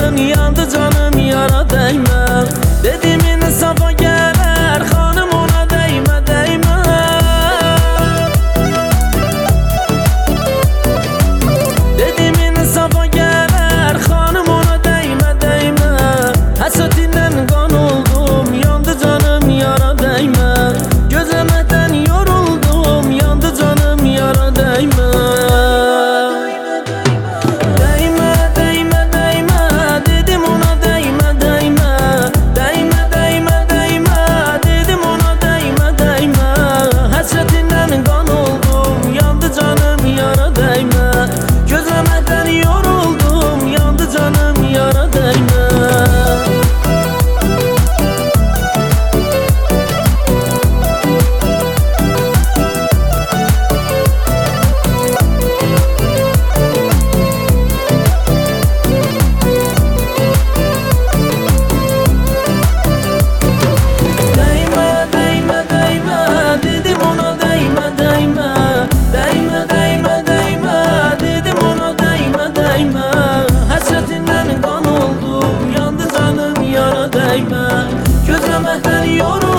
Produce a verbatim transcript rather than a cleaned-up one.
yanın, yandı canım yara değme. Dediğimin safa gelir hanım, ona değme değme. Dediğimin safa gelir hanım, ona değme değme. Hasretinden kan oldum, yandı canım yara değme. Gözlemekten yoruldum, yandı canım yara değme. Gözlemekten yoruldum, yandı canım yara değme. Hasretinden kan oldum, yandı canım yara değme. Gözlemekten yoruldum.